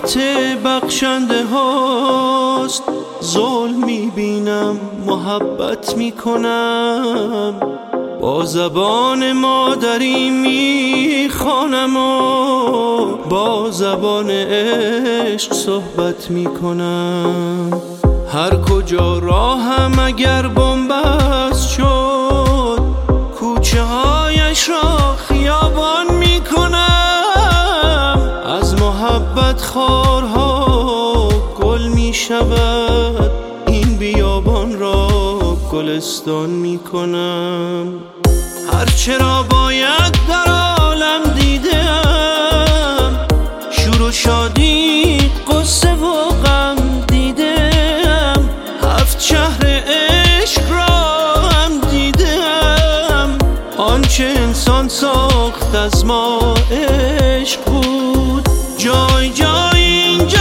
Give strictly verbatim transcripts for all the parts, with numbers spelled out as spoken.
رحمت بخشنده هاست. ظلم میبینم محبت میکنم، با زبان مادری میخوانم و با زبان عشق صحبت میکنم. هر کجا راهم اگر بنبست شد، کوچه هایش را خیابان میکنم. از محبت خارها گل میشود، این بیابان را گلستان میکنم. هرچه را باید در عالم دیدم، شور و شادی قصه و غم دیدم. هفت شهر عشق را هم دیدم، آنچه انسان ساخت از ما عشق بود. جای جای اینجا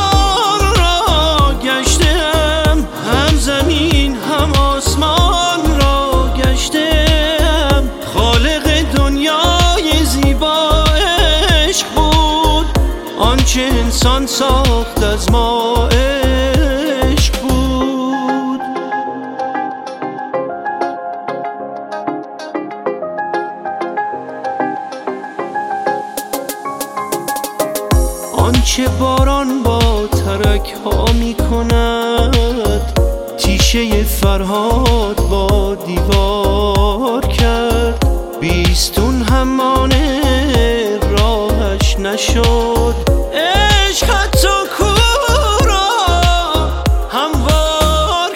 را گشتم، هم زمین هم آسمان را گشتم. خالق دنیای زیبا عشق بود، آنچه انسان ساخت از ما عشق بود. آنچه باران با ترک ها می کند، تیشه فرهاد با دیوار کرد. بیستون همانه راهش نشد، عشق حتی کوه را هموار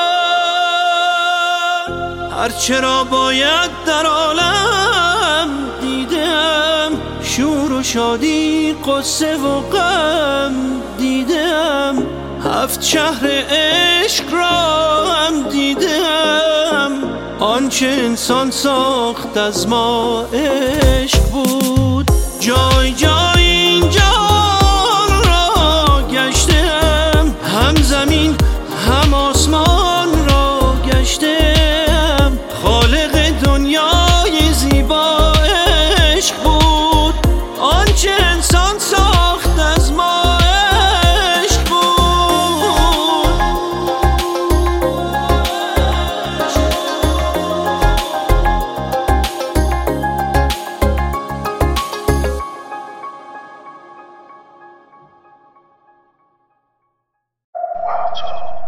کرد. هرچه را باید در عالم دیدم، شور و شادی قصه و غم دیدم. هفت شهر عشق را هم دیدم، آنچه انسان ساخت از ما عشق بود. جای جای اینجا را گشتم، هم زمین هم آسمان را گشتم. خالق دنیای زیبا عشق بود، آنچه انسان ساخت از ما عشق بود. Wow.